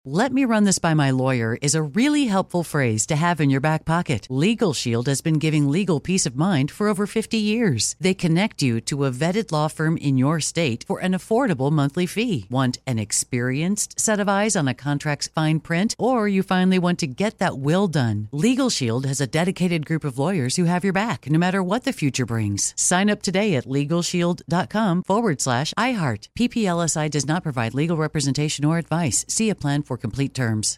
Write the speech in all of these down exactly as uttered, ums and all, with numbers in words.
"Let me run this by my lawyer" is a really helpful phrase to have in your back pocket. Legal Shield has been giving legal peace of mind for over fifty years. They connect you to a vetted law firm in your state for an affordable monthly fee. Want an experienced set of eyes on a contract's fine print? Or you finally want to get that will done? Legal Shield has a dedicated group of lawyers who have your back, no matter what the future brings. Sign up today at LegalShield.com forward slash iHeart. P P L S I does not provide legal representation or advice. See a plan for complete terms.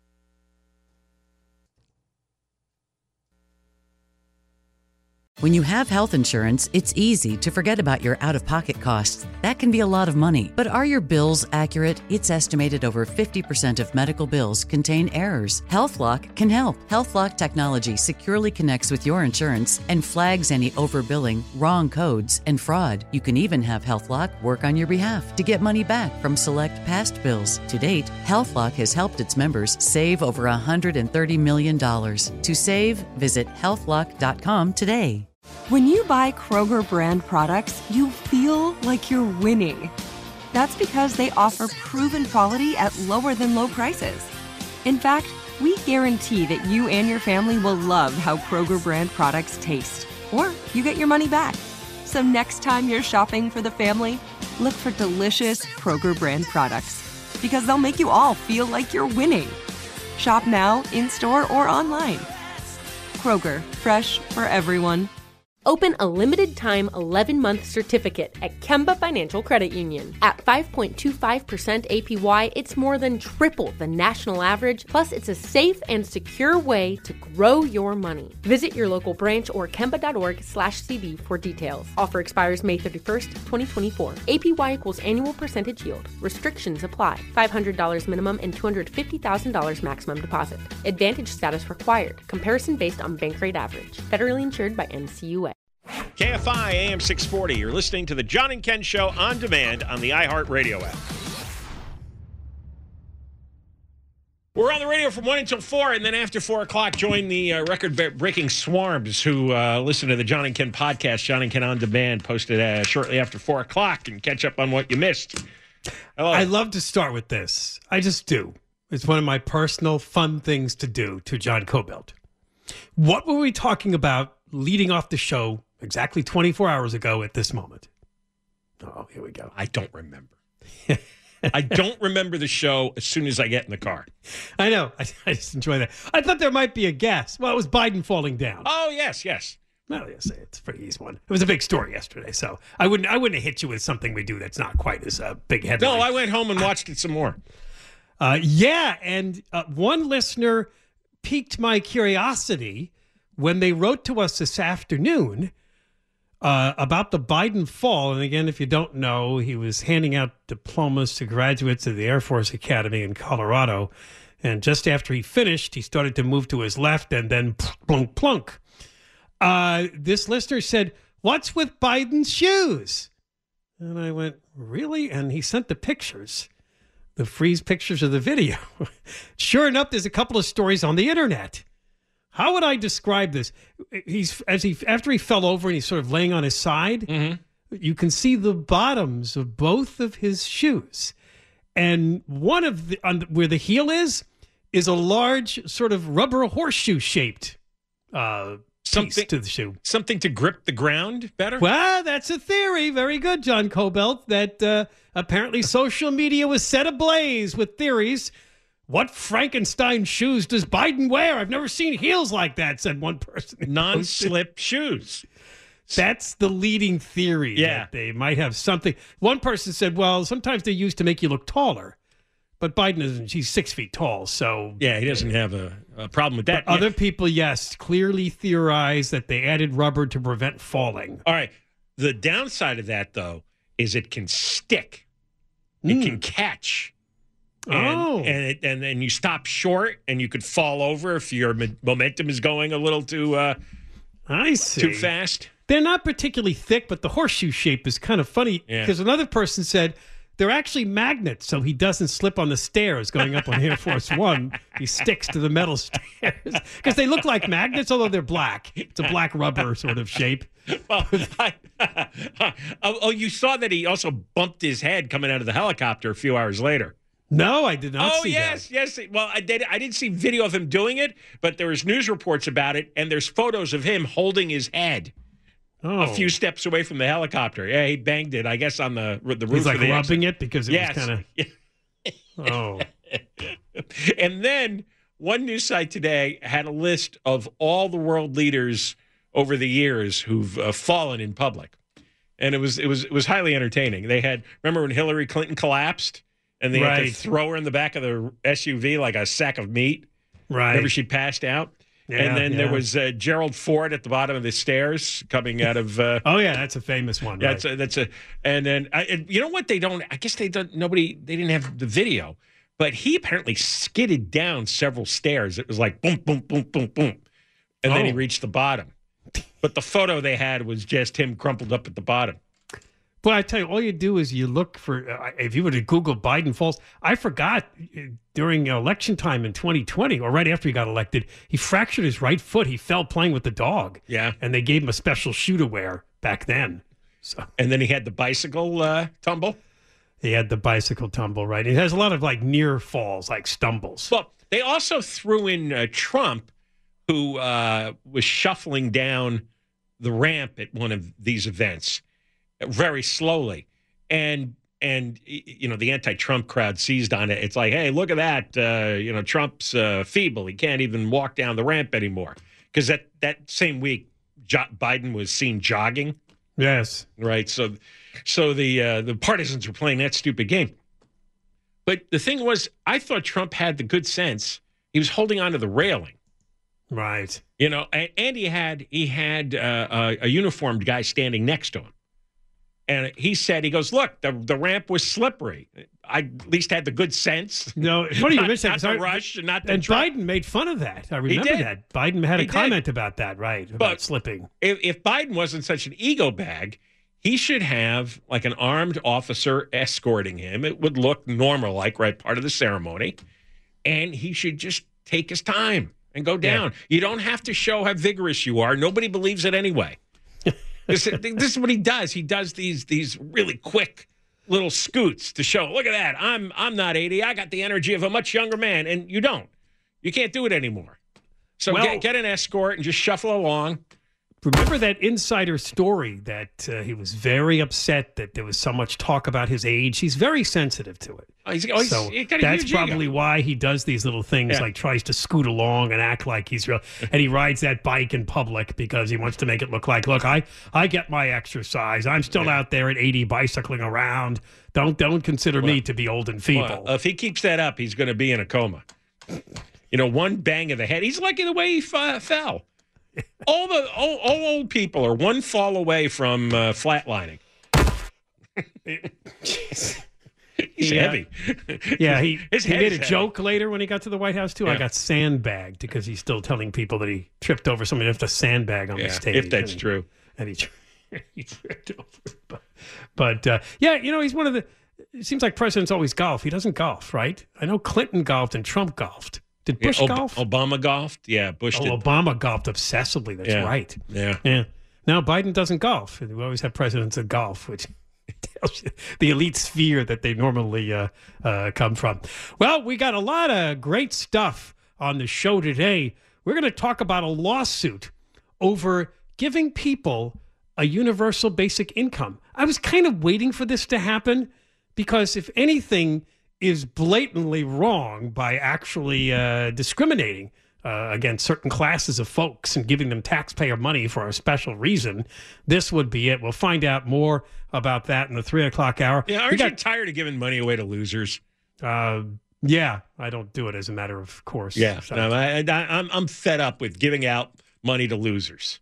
When you have health insurance, it's easy to forget about your out-of-pocket costs. That can be a lot of money. But are your bills accurate? It's estimated over fifty percent of medical bills contain errors. HealthLock can help. HealthLock technology securely connects with your insurance and flags any overbilling, wrong codes, and fraud. You can even have HealthLock work on your behalf to get money back from select past bills. To date, HealthLock has helped its members save over one hundred thirty million dollars. To save, visit health lock dot com today. When you buy Kroger brand products, you feel like you're winning. That's because they offer proven quality at lower than low prices. In fact, we guarantee that you and your family will love how Kroger brand products taste, or you get your money back. So next time you're shopping for the family, look for delicious Kroger brand products, because they'll make you all feel like you're winning. Shop now, in-store, or online. Kroger, fresh for everyone. Open a limited-time eleven-month certificate at Kemba Financial Credit Union. At five point two five percent A P Y, it's more than triple the national average, plus it's a safe and secure way to grow your money. Visit your local branch or kemba.org slash CD for details. Offer expires May thirty-first, twenty twenty-four. A P Y equals annual percentage yield. Restrictions apply. five hundred dollars minimum and two hundred fifty thousand dollars maximum deposit. Advantage status required. Comparison based on bank rate average. Federally insured by N C U A. K F I A M six forty. You're listening to the John and Ken Show on demand on the iHeartRadio app. We're on the radio from one until four, and then after four o'clock, join the uh, record-breaking swarms who uh, listen to the John and Ken podcast, John and Ken On Demand, posted uh, shortly after four o'clock, and catch up on what you missed. Hello. I love to start with this. I just do. It's one of my personal fun things to do to John Kobylt. What were we talking about leading off the show exactly twenty-four hours ago at this moment? Oh, here we go. I don't remember. I don't remember the show as soon as I get in the car. I know. I, I just enjoy that. I thought there might be a guess. Well, it was Biden falling down. Oh, yes, yes. Well, yes, it's a pretty easy one. It was a big story yesterday, so I wouldn't I wouldn't have hit you with something we do that's not quite as a uh, big headline. No, I went home and watched it some more. Uh, yeah, and uh, one listener piqued my curiosity when they wrote to us this afternoon uh, about the Biden fall. And again, if you don't know, he was handing out diplomas to graduates of the Air Force Academy in Colorado. And just after he finished, he started to move to his left and then plunk, plunk. Uh, this listener said, "What's with Biden's shoes?" And I went, "Really?" And he sent the pictures, the freeze pictures of the video. Sure enough, there's a couple of stories on the internet. How would I describe this? He's as he after he fell over and he's sort of laying on his side. Mm-hmm. You can see the bottoms of both of his shoes, and one of the on, where the heel is is a large sort of rubber horseshoe shaped uh, something piece to the shoe. Something to grip the ground better. Well, that's a theory. Very good, John Kobylt. That uh, apparently social media was set ablaze with theories. What Frankenstein shoes does Biden wear? I've never seen heels like that, said one person. Non-slip shoes. That's the leading theory. Yeah. That they might have something. One person said, well, sometimes they're used to make you look taller. But Biden isn't. He's six feet tall, so... Yeah, he doesn't have a, a problem with that. But other people, yes, clearly theorize that they added rubber to prevent falling. All right. The downside of that, though, is it can stick. It mm. can catch. And, oh. and, it, and then you stop short, and you could fall over if your momentum is going a little too uh, I see. too fast. They're not particularly thick, but the horseshoe shape is kind of funny because yeah. another person said they're actually magnets, so he doesn't slip on the stairs going up on Air Force One. He sticks to the metal stairs because they look like magnets, although they're black. It's a black rubber sort of shape. Well, I, oh, you saw that he also bumped his head coming out of the helicopter a few hours later. No, I did not oh, see yes, that. yes. Well, I did. I didn't see video of him doing it, but there was news reports about it, and there's photos of him holding his head Oh. a few steps away from the helicopter. Yeah, he banged it, I guess, on the the roof. He's like of the rubbing exit. it because it yes. was kind of. Oh. And then one news site today had a list of all the world leaders over the years who've uh, fallen in public, and it was it was it was highly entertaining. They had remember when Hillary Clinton collapsed, and they had Right. to throw her in the back of the S U V like a sack of meat. Right. Remember she passed out, Yeah, and then yeah. there was uh, Gerald Ford at the bottom of the stairs coming out of. Uh, Oh yeah, that's a famous one. That's right. a, that's a, and then I, and you know what they don't. I guess they don't. Nobody. They didn't have the video, but he apparently skidded down several stairs. It was like boom, boom, boom, boom, boom, and then he Oh. reached the bottom. But the photo they had was just him crumpled up at the bottom. But I tell you, all you do is you look for. Uh, if you were to Google Biden falls, I forgot uh, during election time in twenty twenty, or right after he got elected, he fractured his right foot. He fell playing with the dog. Yeah. and they gave him a special shoe to wear back then. So And then he had the bicycle uh, tumble. he had the bicycle tumble. Right, he has a lot of like near falls, like stumbles. Well, they also threw in uh, Trump, who uh, was shuffling down the ramp at one of these events very slowly. And, and you know, the anti-Trump crowd seized on it. It's like, hey, look at that. Uh, you know, Trump's uh, feeble. He can't even walk down the ramp anymore. Because that, that same week, jo- Biden was seen jogging. Yes, Right. So, so the uh, the partisans were playing that stupid game. But the thing was, I thought Trump had the good sense. He was holding onto the railing, right. you know, and, and he had he had uh, a, a uniformed guy standing next to him, and he said, he goes, look, the the ramp was slippery. I at least had the good sense. No, it's funny you not, mentioned not that. to 'cause I- rush and not to And try- Biden made fun of that. I remember did. that. Biden had a He did. comment about that, right? About But- slipping. If, if Biden wasn't such an ego bag, he should have like an armed officer escorting him. It would look normal, like right part of the ceremony. And he should just take his time and go down. You don't have to show how vigorous you are. Nobody believes it anyway. this, this is what he does. He does these these really quick little scoots to show, look at that. I'm I'm not eighty. I got the energy of a much younger man. And you don't. You can't do it anymore. So Well- get, get an escort and just shuffle along. Remember that insider story that uh, he was very upset that there was so much talk about his age? He's very sensitive to it. Oh, he's, oh, he's, So he's got a that's huge ego. probably why he does these little things, Yeah. like tries to scoot along and act like he's real. And he rides that bike in public because he wants to make it look like, look, I, I get my exercise. I'm still out there at eighty bicycling around. Don't don't consider me to be old and feeble. Well, if he keeps that up, he's going to be in a coma. You know, one bang of the head. He's lucky the way he f- fell. All the all, all old people are one fall away from uh, flatlining. He's Yeah. heavy. Yeah, he, His he head made is a heavy. joke later when he got to the White House, too. I Yeah. got sandbagged because he's still telling people that he tripped over somebody left a sandbag on Yeah, the stage. if that's and, true. And he, tri- he tripped over it. But, but uh, yeah, you know, he's one of the. It seems like presidents always golf. He doesn't golf, right? I know Clinton golfed and Trump golfed. Did Bush Yeah, Ob- golf? Obama golfed. Yeah, Bush Oh, did. Obama golfed obsessively. That's Yeah. right. Yeah. Yeah. Now Biden doesn't golf. We always have presidents that golf, which tells you the elite sphere that they normally uh, uh, come from. Well, we got a lot of great stuff on the show today. We're going to talk about a lawsuit over giving people a universal basic income. I was kind of waiting for this to happen because if anything is blatantly wrong by actually uh, discriminating uh, against certain classes of folks and giving them taxpayer money for a special reason, this would be it. We'll find out more about that in the three o'clock hour. Yeah, aren't We you got, tired of giving money away to losers? uh, yeah, I don't do it as a matter of course. Yeah, So- no, I, I, I'm I'm fed up with giving out money to losers.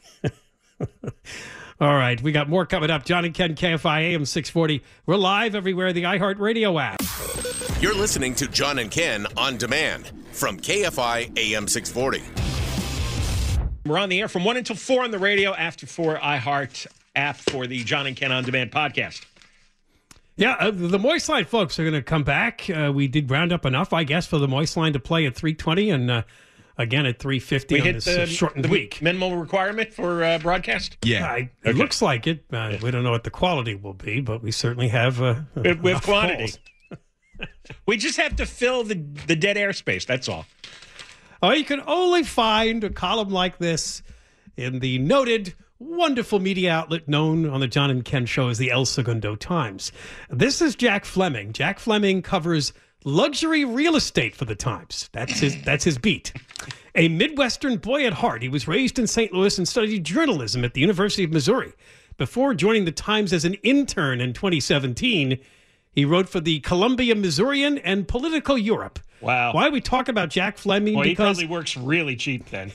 All right, we got more coming up. John and Ken, K F I A M six forty. We're live everywhere, the iHeartRadio app. You're listening to John and Ken on demand from K F I A M six forty. We're on the air from one until four on the radio, after four iHeart app for the John and Ken On Demand podcast. Yeah, uh, the Moist Line folks are going to come back. Uh, we did round up enough, I guess, for the Moist Line to play at three twenty and uh, again at three fifty We on hit this the, uh, shortened the week. minimal requirement for uh, broadcast. Yeah. I, it Okay. looks like it. Uh, We don't know what the quality will be, but we certainly have uh, With, with enough quantity. calls. We just have to fill the, the dead airspace. That's all. Oh, you can only find a column like this in the noted, wonderful media outlet known on the John and Ken show as the El Segundo Times. This is Jack Fleming. Jack Fleming covers luxury real estate for the Times. That's his, that's his beat. A Midwestern boy at heart, he was raised in Saint Louis and studied journalism at the University of Missouri. Before joining the Times as an intern in twenty seventeen, he wrote for the Columbia Missourian and Politico Europe. Wow. Why we talk about Jack Fleming? Well, he because, probably works really cheap then.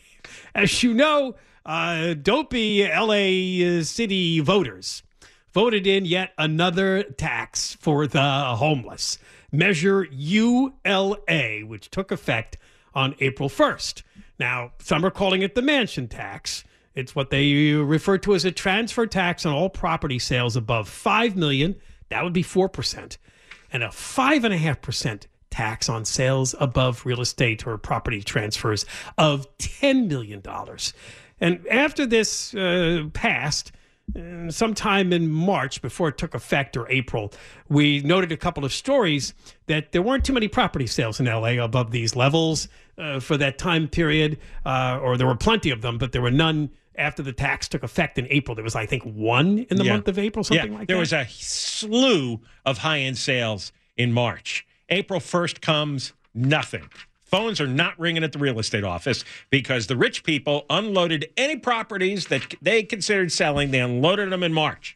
as you know, uh, dopey L A City voters voted in yet another tax for the homeless. Measure U L A, which took effect on April first. Now, some are calling it the mansion tax. It's what they refer to as a transfer tax on all property sales above five million dollars. That would be four percent. And a five point five percent tax on sales above real estate or property transfers of ten million dollars. And after this uh, passed, uh, sometime in March, before it took effect, or April, we noted a couple of stories that there weren't too many property sales in L A above these levels uh, for that time period, uh, or there were plenty of them, but there were none after the tax took effect in April. There was, I think, one in the Yeah. month of April, something yeah, like there that. was a slew of high-end sales in March. April first comes, nothing. Phones are not ringing at the real estate office because the rich people unloaded any properties that they considered selling. They unloaded them in March.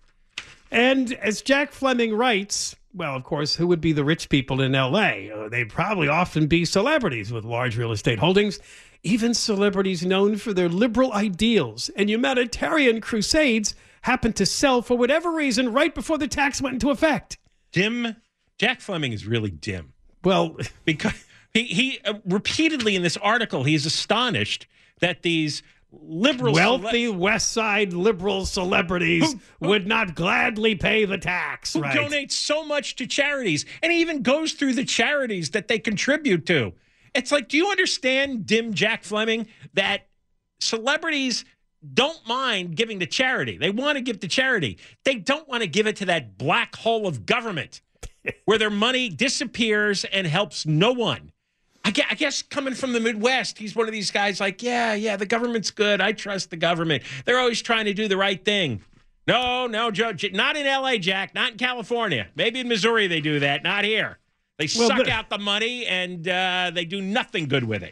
And as Jack Fleming writes, well, of course, who would be the rich people in L A? Uh, they'd probably often be celebrities with large real estate holdings, even celebrities known for their liberal ideals and humanitarian crusades happened to sell for whatever reason right before the tax went into effect. Dim. Jack Fleming is really dim. Well, because he, he uh, repeatedly in this article, he's astonished that these liberal wealthy cele- West Side liberal celebrities Who- who- would not gladly pay the tax. who right. donates so much to charities, and he even goes through the charities that they contribute to. It's like, do you understand, dim Jack Fleming, that celebrities don't mind giving to charity? They want to give to charity. They don't want to give it to that black hole of government where their money disappears and helps no one. I guess, I guess coming from the Midwest, he's one of these guys like, yeah, yeah, the government's good. I trust the government. They're always trying to do the right thing. No, no, Joe, not in L A, Jack, not in California. Maybe in Missouri they do that, not here. They Well, suck but- out the money and uh, they do nothing good with it.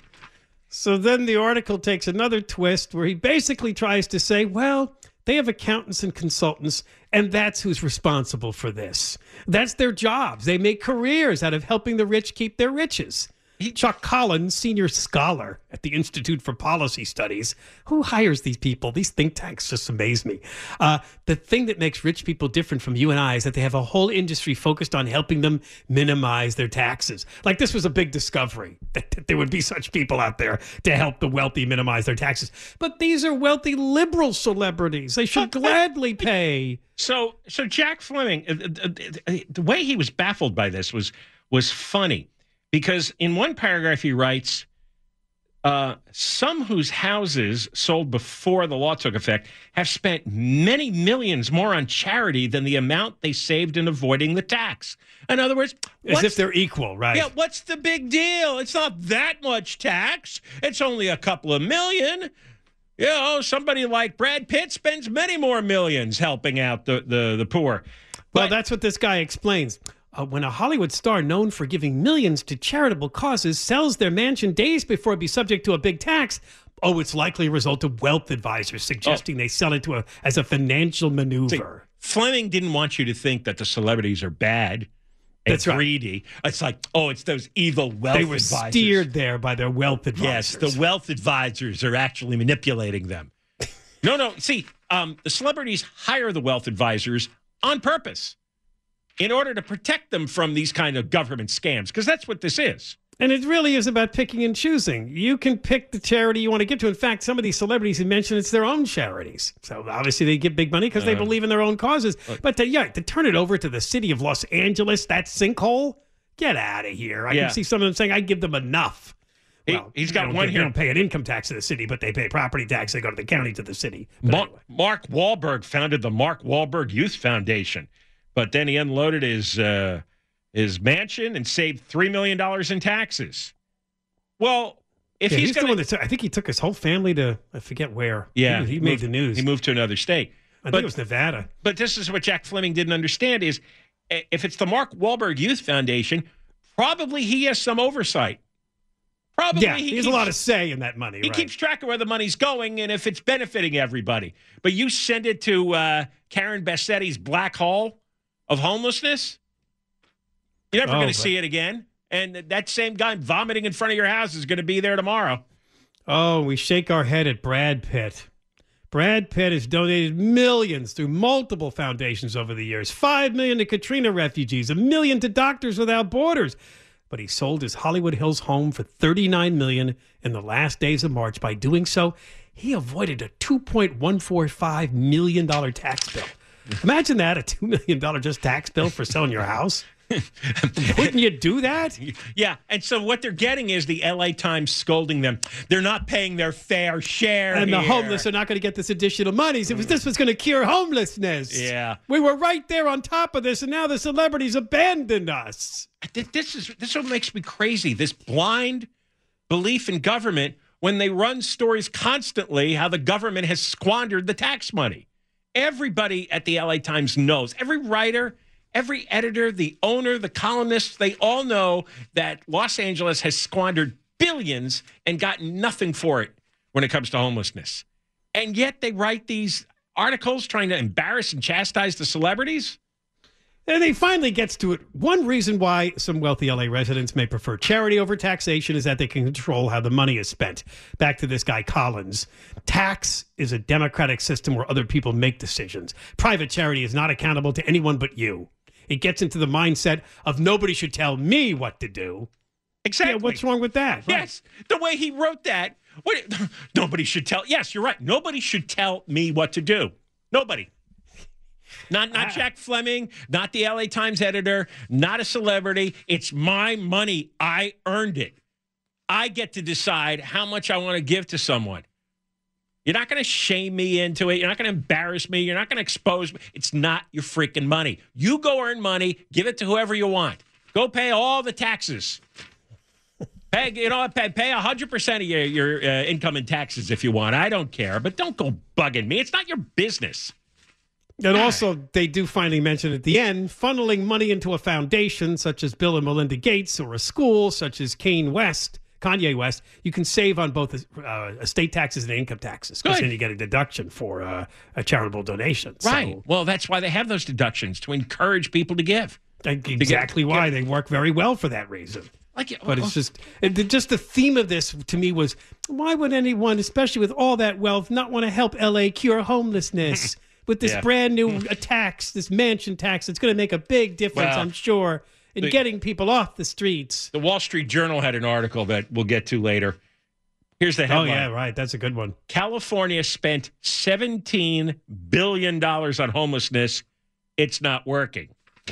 So then the article takes another twist where he basically tries to say, well, they have accountants and consultants, and that's who's responsible for this. That's their jobs. They make careers out of helping the rich keep their riches. Chuck Collins, senior scholar at the Institute for Policy Studies, who hires these people? These think tanks just amaze me. Uh, the thing that makes rich people different from you and I is that they have a whole industry focused on helping them minimize their taxes. Like this was a big discovery, that, that there would be such people out there to help the wealthy minimize their taxes. But these are wealthy liberal celebrities. They should gladly pay. So, so Jack Fleming, uh, uh, uh, the way he was baffled by this was was funny. Because in one paragraph he writes, uh, some whose houses sold before the law took effect have spent many millions more on charity than the amount they saved in avoiding the tax. In other words, As if they're equal, right? yeah, what's the big deal? It's not that much tax. It's only a couple of million. You know, somebody like Brad Pitt spends many more millions helping out the, the, the poor. Well, But- that's what this guy explains. Uh, when a Hollywood star known for giving millions to charitable causes sells their mansion days before it be subject to a big tax, oh, it's likely a result of wealth advisors suggesting they sell it to a, as a financial maneuver. Fleming didn't want you to think that the celebrities are bad and That's right. greedy. It's like, oh, it's those evil wealth They were advisors. steered there by their wealth Yes, advisors. the wealth advisors are actually manipulating them. no, no. See, um, the celebrities hire the wealth advisors on purpose in order to protect them from these kind of government scams, because that's what this is. And it really is about picking and choosing. You can pick the charity you want to give to. In fact, some of these celebrities you mentioned, it's their own charities. So obviously they give big money because they Uh, believe in their own causes. But to, yeah, to turn it over to the city of Los Angeles, that sinkhole, get out of here. I Yeah. can see some of them saying, I give them enough. He- Well, he's they got don't one give- here. They don't pay an income tax to the city, but they pay property tax. They go to the county to the city. But Mark, anyway. Mark Wahlberg founded the Mark Wahlberg Youth Foundation, but then he unloaded his uh, his mansion and saved three million dollars in taxes. Well, if yeah, he's, he's going the one that took, I think he took his whole family to, I forget where. Yeah. He, he moved, made the news. He moved to another state. I but, think it was Nevada. But this is what Jack Fleming didn't understand is if it's the Mark Wahlberg Youth Foundation, probably he has some oversight. Probably yeah, he, he keeps, has a lot of say in that money. He right. keeps track of where the money's going and if it's benefiting everybody. But you send it to uh, Karen Bassetti's black hole of homelessness, you're never Oh, going to but- see it again. And that same guy vomiting in front of your house is going to be there tomorrow. Oh, we shake our head at Brad Pitt. Brad Pitt has donated millions through multiple foundations over the years. Five million to Katrina refugees, a million to Doctors Without Borders. But he sold his Hollywood Hills home for thirty-nine million dollars in the last days of March. By doing so, he avoided a two point one four five million dollars tax bill. Imagine that, a two million dollars just tax bill for selling your house. Wouldn't you do that? Yeah, and so what they're getting is the L A Times scolding them. They're not paying their fair share And the here. homeless are not going to get this additional money. It was, this was going to cure homelessness. Yeah. We were right there on top of this, and now the celebrities abandoned us. This is this is what makes me crazy. This blind belief in government when they run stories constantly how the government has squandered the tax money. Everybody at the L A Times knows. Every writer, every editor, the owner, the columnists, they all know that Los Angeles has squandered billions and gotten nothing for it when it comes to homelessness. And yet they write these articles trying to embarrass and chastise the celebrities. And he finally gets to it. One reason why some wealthy L A residents may prefer charity over taxation is that they can control how the money is spent. Back to this guy, Collins. Tax is a democratic system where other people make decisions. Private charity is not accountable to anyone but you. It gets into the mindset of nobody should tell me what to do. Exactly. Yeah, what's wrong with that? Yes. The way he wrote that, what, nobody should tell. Yes, you're right. Nobody should tell me what to do. Nobody. Not not Jack Fleming, not the L A Times editor, not a celebrity. It's my money. I earned it. I get to decide how much I want to give to someone. You're not going to shame me into it. You're not going to embarrass me. You're not going to expose me. It's not your freaking money. You go earn money. Give it to whoever you want. Go pay all the taxes. Pay, you know, pay, pay one hundred percent of your, your uh, income in taxes if you want. I don't care. But don't go bugging me. It's not your business. And also, they do finally mention at the end, funneling money into a foundation such as Bill and Melinda Gates or a school such as Kanye West, Kanye West, you can save on both uh, estate taxes and income taxes because then you get a deduction for uh, a charitable donation. Right. So, well, that's why they have those deductions, to encourage people to give. exactly get, why. get, they work very well for that reason. Like, but it's just, it, just the theme of this to me was, why would anyone, especially with all that wealth, not want to help L A cure homelessness? With this Yeah. brand new tax, this mansion tax, it's going to make a big difference, Well, I'm sure, in the, getting people off the streets. The Wall Street Journal had an article that we'll get to later. Here's the headline. Oh, yeah, right. That's a good one. California spent seventeen billion dollars on homelessness. It's not working.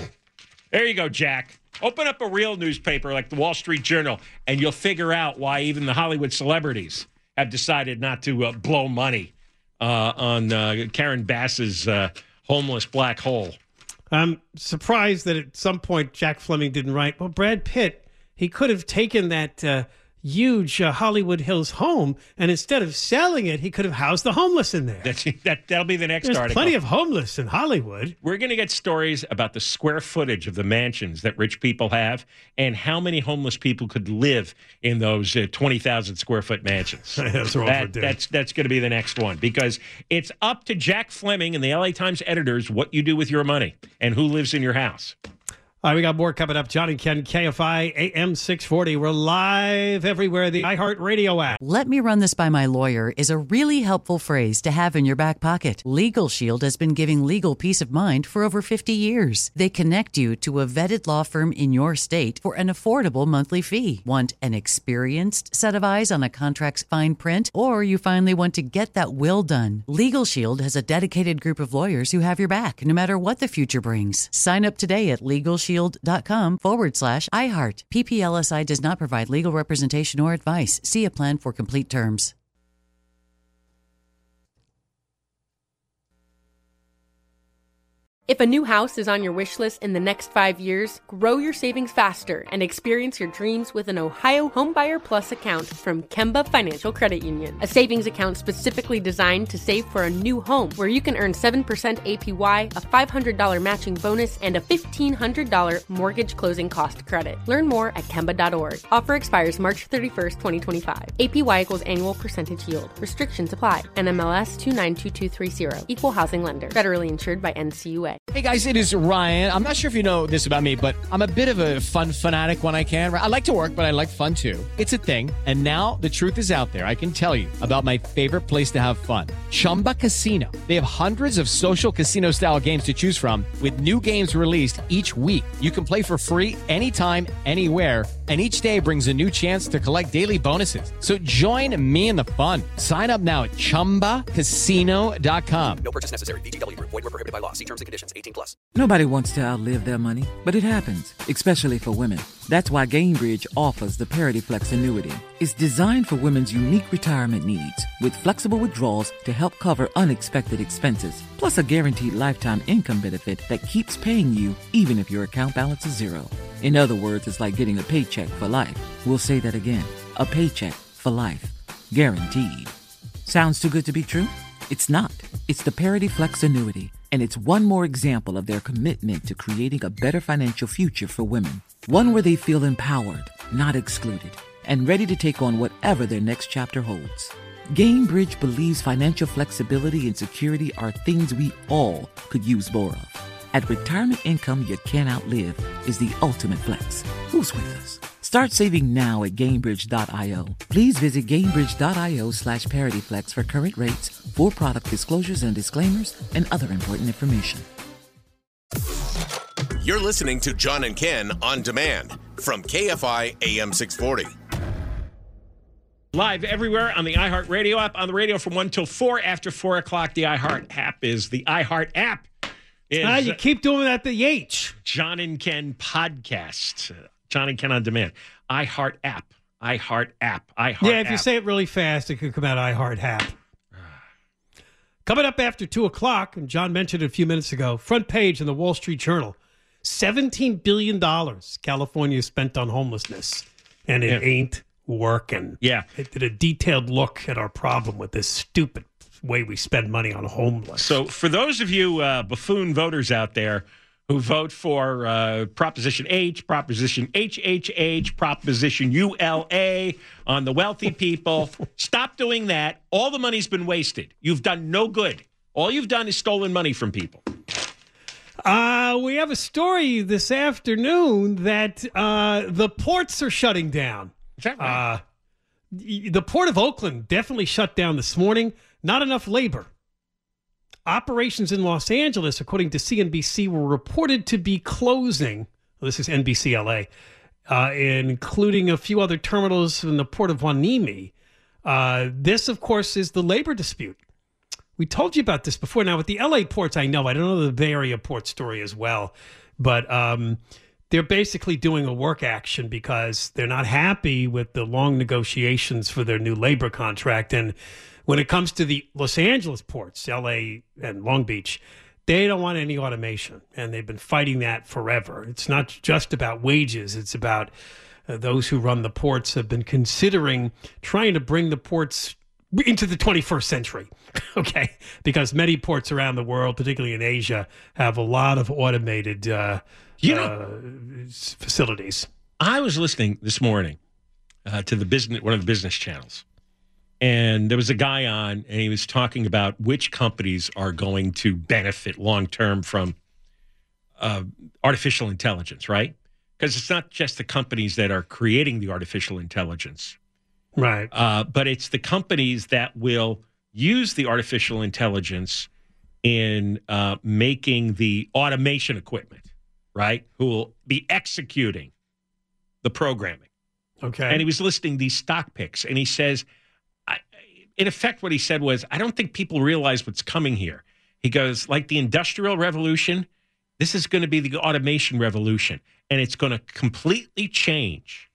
There you go, Jack. Open up a real newspaper like the Wall Street Journal, and you'll figure out why even the Hollywood celebrities have decided not to uh, blow money Uh, on uh, Karen Bass's uh, homeless black hole. I'm surprised that at some point Jack Fleming didn't write, well, Brad Pitt, he could have taken that uh, huge uh, Hollywood Hills home, and instead of selling it, he could have housed the homeless in there. That's, that, that'll be the next There's article. plenty of homeless in Hollywood. We're going to get stories about the square footage of the mansions that rich people have and how many homeless people could live in those uh, twenty thousand square foot mansions. That's that, that's that's going to be the next one because it's up to Jack Fleming and the L A Times editors what you do with your money and who lives in your house. All right, we got more coming up. John and Ken, K F I, A M six forty. We're live everywhere. The iHeartRadio app. Let me run this by my lawyer is a really helpful phrase to have in your back pocket. Legal Shield has been giving legal peace of mind for over fifty years. They connect you to a vetted law firm in your state for an affordable monthly fee. Want an experienced set of eyes on a contract's fine print? Or you finally want to get that will done? Legal Shield has a dedicated group of lawyers who have your back no matter what the future brings. Sign up today at LegalShield. Shield.com forward slash iHeart. P P L S I does not provide legal representation or advice. See a plan for complete terms. If a new house is on your wish list in the next five years, grow your savings faster and experience your dreams with an Ohio Homebuyer Plus account from Kemba Financial Credit Union. A savings account specifically designed to save for a new home where you can earn seven percent A P Y, a five hundred dollars matching bonus, and a fifteen hundred dollars mortgage closing cost credit. Learn more at Kemba dot org. Offer expires March thirty-first, twenty twenty-five. A P Y equals annual percentage yield. Restrictions apply. N M L S two nine two two three zero. Equal housing lender. Federally insured by N C U A. Hey guys, it is Ryan. I'm not sure if you know this about me, but I'm a bit of a fun fanatic when I can. I like to work, but I like fun too. It's a thing. And now the truth is out there. I can tell you about my favorite place to have fun. Chumba Casino. They have hundreds of social casino style games to choose from with new games released each week. You can play for free anytime, anywhere. And each day brings a new chance to collect daily bonuses. So join me in the fun. Sign up now at chumba casino dot com. No purchase necessary. V G W. Void where prohibited by law. See terms and conditions. eighteen plus. Nobody wants to outlive their money, but it happens, especially for women. That's why Gainbridge offers the Parity Flex annuity. It's designed for women's unique retirement needs, with flexible withdrawals to help cover unexpected expenses, plus a guaranteed lifetime income benefit that keeps paying you even if your account balance is zero. In other words, it's like getting a paycheck for life. We'll say that again. A paycheck for life. Guaranteed. Sounds too good to be true? It's not. It's the Parity Flex annuity, and it's one more example of their commitment to creating a better financial future for women. One where they feel empowered, not excluded, and ready to take on whatever their next chapter holds. Gainbridge believes financial flexibility and security are things we all could use more of. At retirement income you can't outlive is the ultimate flex. Who's with us? Start saving now at Gainbridge dot io. Please visit Gainbridge dot io slash ParityFlex for current rates, for product disclosures and disclaimers, and other important information. You're listening to John and Ken on demand from K F I A M six forty. Live everywhere on the iHeartRadio app, on the radio from one till four. After four o'clock, the iHeart app is the iHeart app. Is, ah, you keep doing that the H. John and Ken podcast. John and Ken on demand. iHeart app. iHeart app. iHeart Yeah, if app. you say it really fast, it could come out iHeart app. Coming up after two o'clock, and John mentioned it a few minutes ago, front page in the Wall Street Journal, seventeen billion dollars California spent on homelessness, and it Yeah. ain't working. Yeah. It did a detailed look at our problem with this stupid way we spend money on homeless. So for those of you uh, buffoon voters out there who vote for uh, Proposition H, Proposition H H H, Proposition U L A on the wealthy people, stop doing that. All the money's been wasted. You've done no good. All you've done is stolen money from people. Uh, we have a story this afternoon that uh, the ports are shutting down. Is that right? Uh, the Port of Oakland definitely shut down this morning. Not enough labor. Operations in Los Angeles, according to C N B C, were reported to be closing. Well, this is N B C L A, uh, including a few other terminals in the Port of Hueneme. Uh, this, of course, is the labor dispute. We told you about this before. Now, with the L A ports, I know. I don't know the Bay Area port story as well. But um, they're basically doing a work action because they're not happy with the long negotiations for their new labor contract. And when it comes to the Los Angeles ports, L A and Long Beach, they don't want any automation. And they've been fighting that forever. It's not just about wages. It's about uh, those who run the ports have been considering trying to bring the ports into the twenty-first century, okay? Because many ports around the world, particularly in Asia, have a lot of automated uh, You know, uh, facilities. I was listening this morning uh, to the business, one of the business channels, and there was a guy on, and he was talking about which companies are going to benefit long term from uh, artificial intelligence, right? Because it's not just the companies that are creating the artificial intelligence. Right. Uh, but it's the companies that will use the artificial intelligence in uh, making the automation equipment, right? Who will be executing the programming. Okay. And he was listing these stock picks, and he says, I, in effect, what he said was, I don't think people realize what's coming here. He goes, like the Industrial Revolution, this is going to be the automation revolution, and it's going to completely change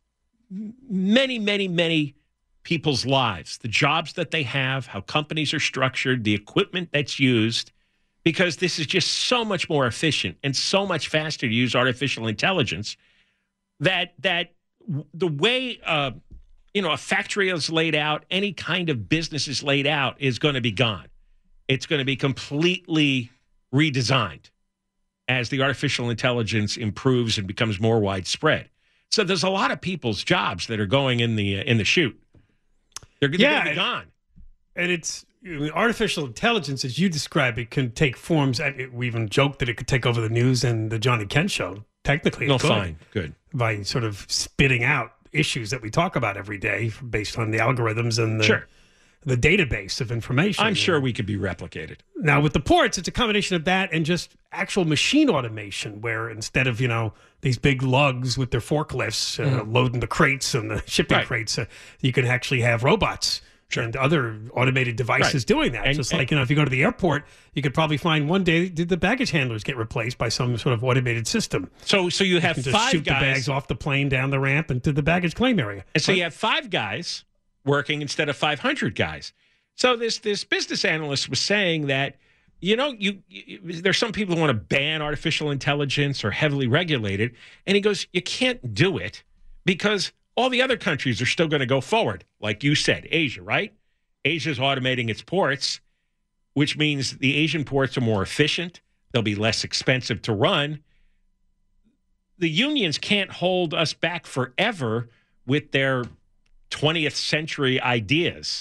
many, many, many people's lives, the jobs that they have, how companies are structured, the equipment that's used, because this is just so much more efficient and so much faster to use artificial intelligence that that the way uh, you know a factory is laid out, any kind of business is laid out, is going to be gone. It's going to be completely redesigned as the artificial intelligence improves and becomes more widespread. So there's a lot of people's jobs that are going in the uh, in the chute. They're, they're yeah, going to be gone. And it's I mean, artificial intelligence, as you describe it, can take forms. I mean, we even joked that it could take over the news and the John and Ken show. Technically, it no, could, fine, good. By sort of spitting out issues that we talk about every day based on the algorithms and the, sure. the database of information. I'm sure we could be replicated. Now, with the ports, it's a combination of that and just actual machine automation, where instead of, you know, these big lugs with their forklifts uh, mm-hmm. loading the crates and the shipping right. crates, uh, you can actually have robots sure. and other automated devices right. doing that. And, just and, like, you know, if you go to the airport, you could probably find one day did the baggage handlers get replaced by some sort of automated system. So so you have you five just shoot guys. the bags off the plane, down the ramp, into the baggage claim area. And so but, you have five guys working instead of five hundred guys. So this this business analyst was saying that, you know, you, you there's some people who want to ban artificial intelligence or heavily regulate it. And he goes, you can't do it because all the other countries are still going to go forward. Like you said, Asia, right? Asia's automating its ports, which means the Asian ports are more efficient. They'll be less expensive to run. The unions can't hold us back forever with their twentieth century ideas,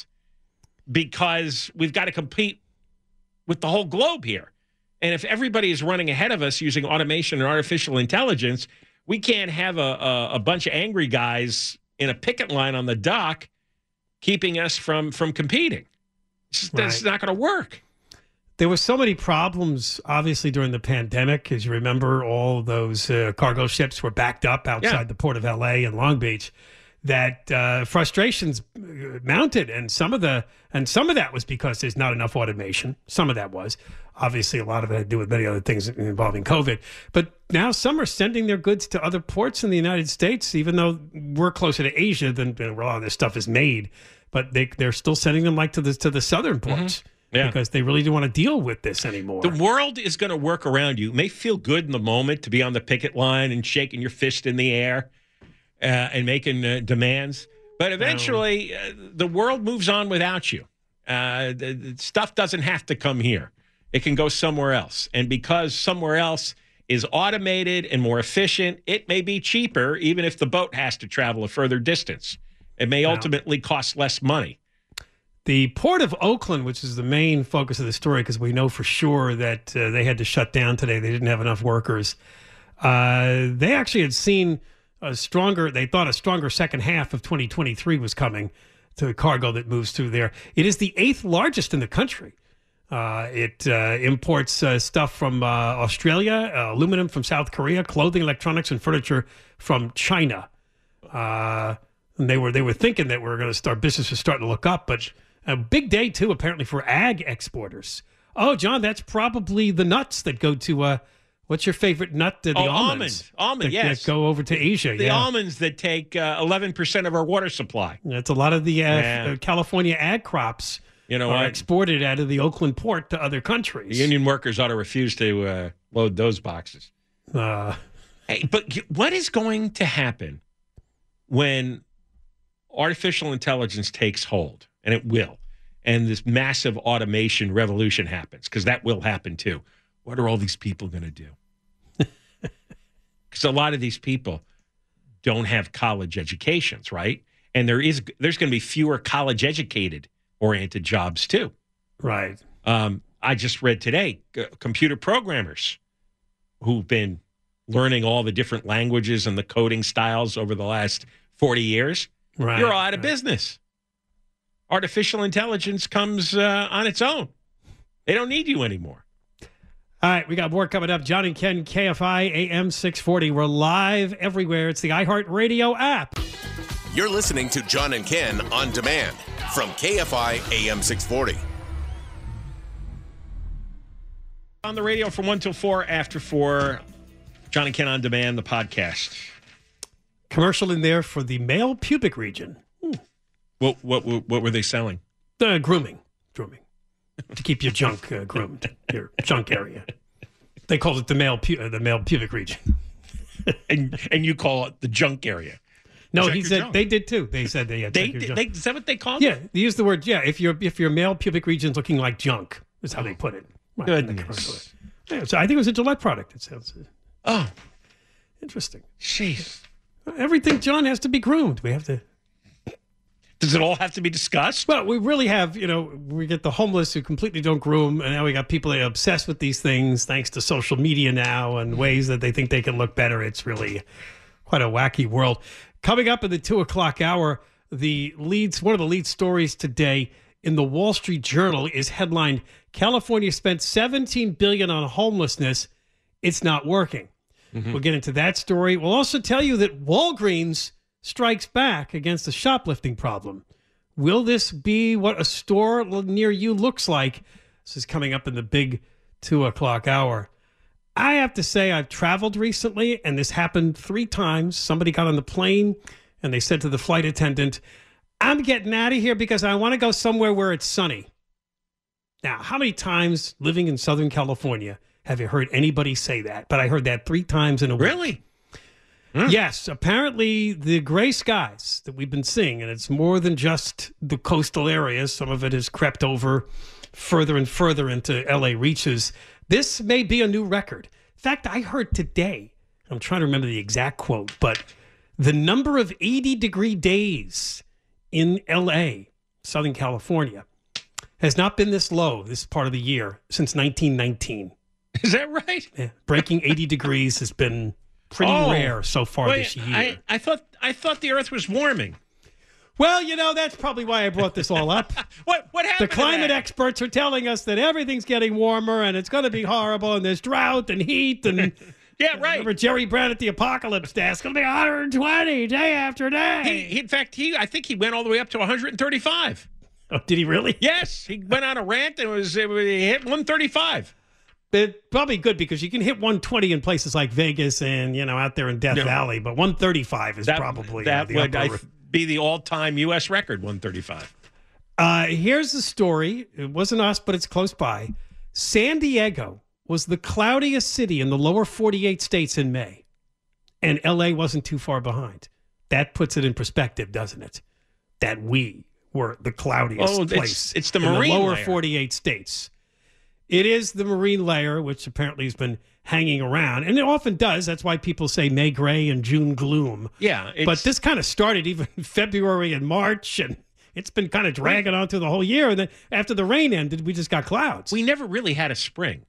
because we've got to compete with the whole globe here. And if everybody is running ahead of us using automation and artificial intelligence, we can't have a, a, a bunch of angry guys in a picket line on the dock keeping us from, from competing. It's just, right. That's not going to work. There were so many problems, obviously, during the pandemic. As you remember, all those uh, cargo ships were backed up outside yeah. the port of L A and Long Beach, that uh, frustrations mounted, and some of the and some of that was because there's not enough automation. Some of that was obviously a lot of it had to do with many other things involving COVID. But now some are sending their goods to other ports in the United States, even though we're closer to Asia than where a lot of this stuff is made. But they they're still sending them like to the to the southern ports. Mm-hmm. Yeah. Because they really don't want to deal with this anymore. The world is going to work around you. It may feel good in the moment to be on the picket line and shaking your fist in the air uh, and making uh, demands. But eventually, uh, the world moves on without you. Uh, the, the stuff doesn't have to come here. It can go somewhere else. And because somewhere else is automated and more efficient, it may be cheaper, even if the boat has to travel a further distance. It may ultimately cost less money. The Port of Oakland, which is the main focus of the story, because we know for sure that uh, they had to shut down today. They didn't have enough workers. Uh, they actually had seen a stronger, they thought a stronger second half of twenty twenty-three was coming to the cargo that moves through there. It is the eighth largest in the country. Uh, it uh, imports uh, stuff from uh, Australia, uh, aluminum from South Korea, clothing, electronics, and furniture from China. Uh, and they were they were thinking that we were going to start, business was starting to look up, but a big day, too, apparently, for ag exporters. Oh, John, that's probably the nuts that go to, uh, what's your favorite nut? Uh, the oh, almonds. Almond, almond, that, yes. That go over to Asia. The yeah. almonds that take uh, eleven percent of our water supply. That's a lot of the uh, yeah. California ag crops you know are what? exported out of the Oakland port to other countries. The union workers ought to refuse to uh, load those boxes. Uh, hey, but what is going to happen when artificial intelligence takes hold? And it will. And this massive automation revolution happens, because that will happen too. What are all these people going to do? Because a lot of these people don't have college educations, right? And there is there's going to be fewer college-educated oriented jobs too. Right. Um, I just read today, c- computer programmers who've been learning all the different languages and the coding styles over the last forty years. Right. You're all out of right. business. Artificial intelligence comes uh, on its own. They don't need you anymore. All right, we got more coming up. John and Ken, K F I A M six forty. We're live everywhere. It's the iHeartRadio app. You're listening to John and Ken on demand from K F I A M six forty. On the radio from one till four, after four, John and Ken on demand, the podcast. Commercial in there for the male pubic region. Hmm. What what what were they selling? Uh, grooming, grooming. to keep your junk uh, groomed, your junk area. They called it the male pu- uh, the male pubic region. and and you call it the junk area. No, Check he your said junk. they did too. They said they had They, check your they, junk. they is that what they called Yeah, it? they used the word yeah. If your if your male pubic region's looking like junk, is how they put it. Right, in the commercial. Goodness. Yeah, so I think it was a Gillette product. It sounds uh, Oh, interesting. jeez. Everything, John, has to be groomed. We have to. Does it all have to be discussed? Well, we really have, you know, we get the homeless who completely don't groom, and now we got people that are obsessed with these things thanks to social media now and ways that they think they can look better. It's really quite a wacky world. Coming up in the two o'clock hour, the leads, one of the lead stories today in the Wall Street Journal is headlined, California spent seventeen billion dollars on homelessness. It's not working. Mm-hmm. We'll get into that story. We'll also tell you that Walgreens strikes back against the shoplifting problem. Will this be what a store near you looks like? This is coming up in the big two o'clock hour. I have to say I've traveled recently, and this happened three times. Somebody got on the plane, and they said to the flight attendant, I'm getting out of here because I want to go somewhere where it's sunny. Now, how many times living in Southern California have you heard anybody say that? But I heard that three times in a week. Really? Mm. Yes, apparently the gray skies that we've been seeing, and it's more than just the coastal areas. Some of it has crept over further and further into L A reaches. This may be a new record. In fact, I heard today, I'm trying to remember the exact quote, but the number of eighty degree days in L A, Southern California, has not been this low this part of the year since nineteen nineteen. Is that right? Yeah, breaking eighty degrees has been pretty Oh. rare so far Wait, this year. I, I thought I thought the Earth was warming. Well, you know, that's probably why I brought this all up. What what The happened? to climate that? experts are telling us that everything's getting warmer and it's going to be horrible and there's drought and heat and Yeah, right. remember Jerry Brown at the Apocalypse Day. It's going to be one hundred twenty day after day. He, he, in fact, he I think he went all the way up to one hundred thirty-five. Oh, did he really? Yes, he went on a rant and it was it, was- he hit one thirty-five. But probably good because you can hit one twenty in places like Vegas and, you know, out there in Death No. Valley, but one thirty-five is That probably that uh, the would upper. I, be the all-time U S record, one thirty-five. Uh, here's the story. It wasn't us, but it's close by. San Diego was the cloudiest city in the lower forty-eight states in May, and L A wasn't too far behind. That puts it in perspective, doesn't it? That we were the cloudiest Oh, it's- place it's the in marine the lower layer. forty-eight states. It is the marine layer, which apparently has been hanging around, and it often does. That's why people say May gray and June gloom. Yeah, it's, But this kind of started even in February and March, and it's been kind of dragging on through the whole year. And then after the rain ended, we just got clouds. we never really had a spring.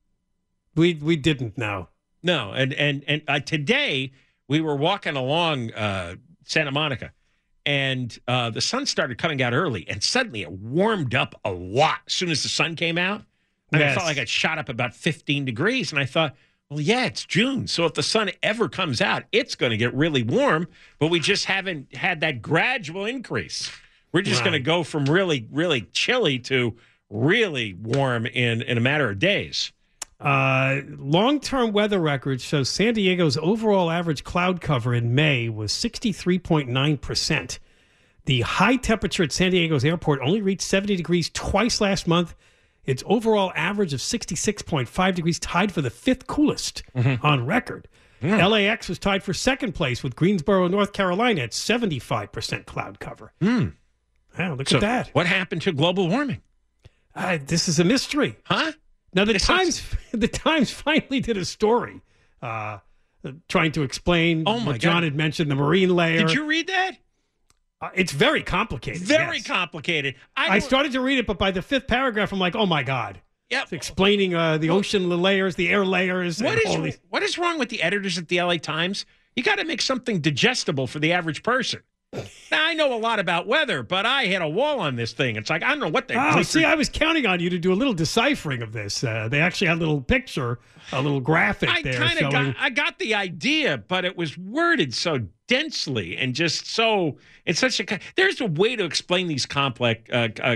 We we didn't know. No, and and and uh, today we were walking along uh, Santa Monica, and uh, the sun started coming out early, and suddenly it warmed up a lot as soon as the sun came out. And Yes. I felt like it shot up about fifteen degrees, and I thought, well, yeah, it's June, so if the sun ever comes out, it's going to get really warm. But we just haven't had that gradual increase. We're just Right. going to go from really, really chilly to really warm in in a matter of days. Uh, long-term weather records show San Diego's overall average cloud cover in May was sixty-three point nine percent. The high temperature at San Diego's airport only reached seventy degrees twice last month. Its overall average of sixty-six point five degrees, tied for the fifth coolest on record. L A X was tied for second place with Greensboro, North Carolina at seventy-five percent cloud cover. Mm. Wow, look So at that. what happened to global warming? Uh, this is a mystery. Huh? Now, the It's Times the Times finally did a story uh, trying to explain Oh, my what John God. had mentioned, the marine layer. Did you read that? Uh, it's very complicated. Very yes. complicated. I don't- started to read it, but by the fifth paragraph, I'm like, oh, my God. Yep. It's explaining uh, the ocean layers, the air layers. What and all is these. what is wrong with the editors at the L A Times? You got to make something digestible for the average person. Now, I know a lot about weather, but I hit a wall on this thing. It's like I don't know what they. Oh, see, I was counting on you to do a little deciphering of this. Uh, they actually had a little picture, a little graphic I there kind of showing. got I got the idea, but it was worded so densely and just so it's such a. There's a way to explain these complex, uh, uh,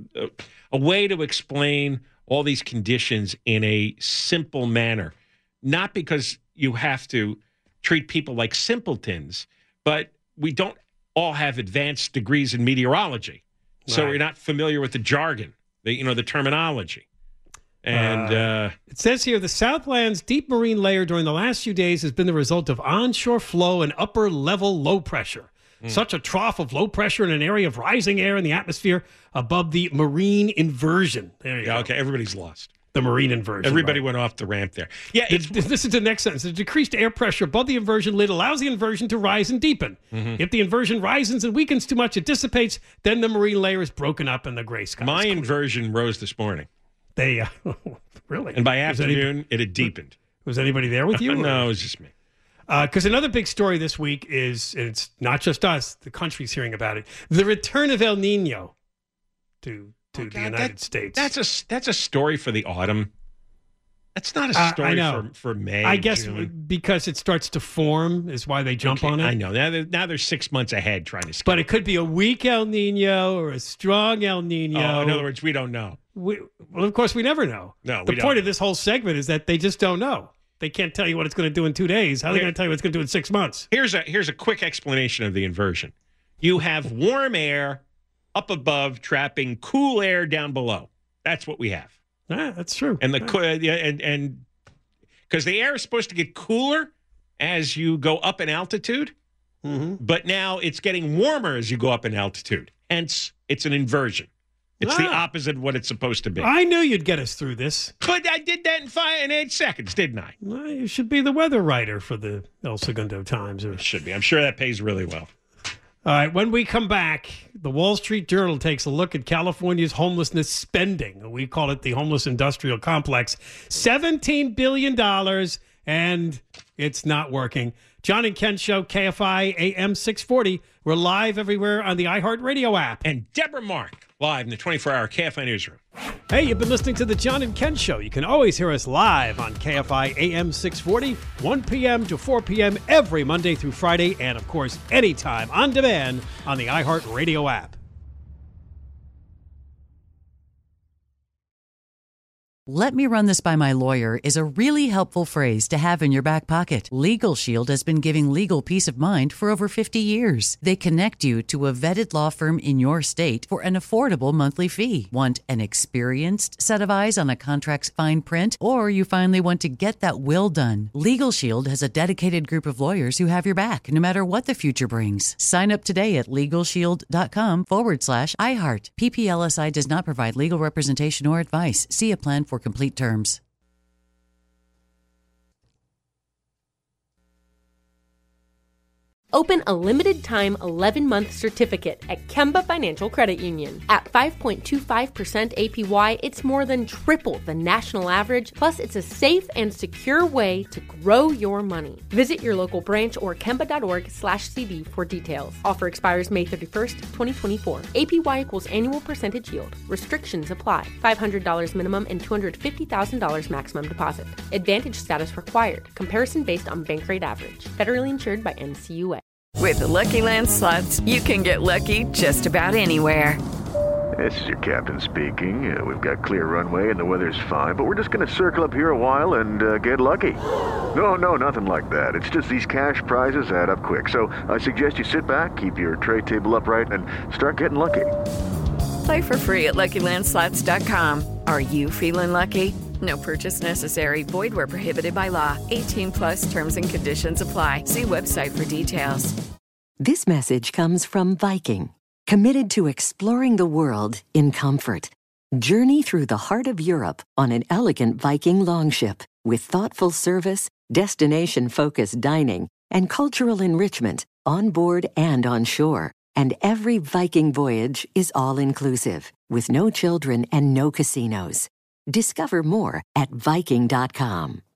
a way to explain all these conditions in a simple manner, not because you have to treat people like simpletons, but we don't all have advanced degrees in meteorology, so Right. we're not familiar with the jargon. the you know the terminology. And uh, uh, it says here the Southland's deep marine layer during the last few days has been the result of onshore flow and upper level low pressure. Mm. Such a trough of low pressure in an area of rising air in the atmosphere above the marine inversion. There you yeah, go. Okay, everybody's lost. The marine inversion. Everybody right. went off the ramp there. Yeah, it's, this is the next sentence. The decreased air pressure above the inversion lid allows the inversion to rise and deepen. Mm-hmm. If the inversion rises and weakens too much, it dissipates. Then the marine layer is broken up and the gray sky. My inversion rose this morning. They uh, really? And by afternoon, it had deepened. Was anybody there with you? No, it was just me. Because uh, another big story this week is, and it's not just us, the country's hearing about it, the return of El Nino to to oh, the God, United that, States. That's a that's a story for the autumn. That's not a story uh, for, for May. I guess June. Because it starts to form is why they jump okay, on it. I know. Now they're, now they're six months ahead trying to skip. But it could be a weak El Nino or a strong El Nino. Oh, in other words, we don't know. We, well, of course, we never know. No, the we point don't. of this whole segment is that they just don't know. They can't tell you what it's going to do in two days. How are they going to tell you what it's going to do in six months? Here's a here's a quick explanation of the inversion. You have warm air up above trapping cool air down below. That's what we have. Yeah, that's true. And the yeah. and and because the air is supposed to get cooler as you go up in altitude, mm-hmm. but now it's getting warmer as you go up in altitude. Hence, it's an inversion. It's ah. the opposite of what it's supposed to be. I knew you'd get us through this. But I did that in five and eight seconds, didn't I? Well, you should be the weather writer for the El Segundo Times. Or... Should be. I'm sure that pays really well. All right, when we come back, the Wall Street Journal takes a look at California's homelessness spending. We call it the homeless industrial complex. seventeen billion dollars, and it's not working. John and Ken Show, K F I A M six forty. We're live everywhere on the iHeartRadio app. And Deborah Mark, live in the twenty-four hour K F I newsroom. Hey, you've been listening to the John and Ken Show. You can always hear us live on K F I A M six forty, one p.m. to four p.m. every Monday through Friday, and, of course, anytime on demand on the iHeartRadio app. "Let me run this by my lawyer" is a really helpful phrase to have in your back pocket. Legal Shield has been giving legal peace of mind for over fifty years. They connect you to a vetted law firm in your state for an affordable monthly fee. Want an experienced set of eyes on a contract's fine print? Or you finally want to get that will done? Legal Shield has a dedicated group of lawyers who have your back, no matter what the future brings. Sign up today at LegalShield.com forward slash iHeart. P P L S I does not provide legal representation or advice. See a plan for complete terms. Open a limited-time eleven-month certificate at Kemba Financial Credit Union. At five point two five percent A P Y, it's more than triple the national average, plus it's a safe and secure way to grow your money. Visit your local branch or kemba.org slash CD for details. Offer expires May thirty-first, twenty twenty-four. A P Y equals annual percentage yield. Restrictions apply. five hundred dollars minimum and two hundred fifty thousand dollars maximum deposit. Advantage status required. Comparison based on bank rate average. Federally insured by N C U A. With the Lucky Land Slots, you can get lucky just about anywhere. This is your captain speaking. Uh, we've got clear runway and the weather's fine, but we're just going to circle up here a while and uh, get lucky. No, no, nothing like that. It's just these cash prizes add up quick. So I suggest you sit back, keep your tray table upright, and start getting lucky. Play for free at Lucky Land Slots dot com. Are you feeling lucky? No purchase necessary. Void where prohibited by law. eighteen plus terms and conditions apply. See website for details. This message comes from Viking, committed to exploring the world in comfort. Journey through the heart of Europe on an elegant Viking longship with thoughtful service, destination-focused dining, and cultural enrichment on board and on shore. And every Viking voyage is all-inclusive, with no children and no casinos. Discover more at Viking dot com.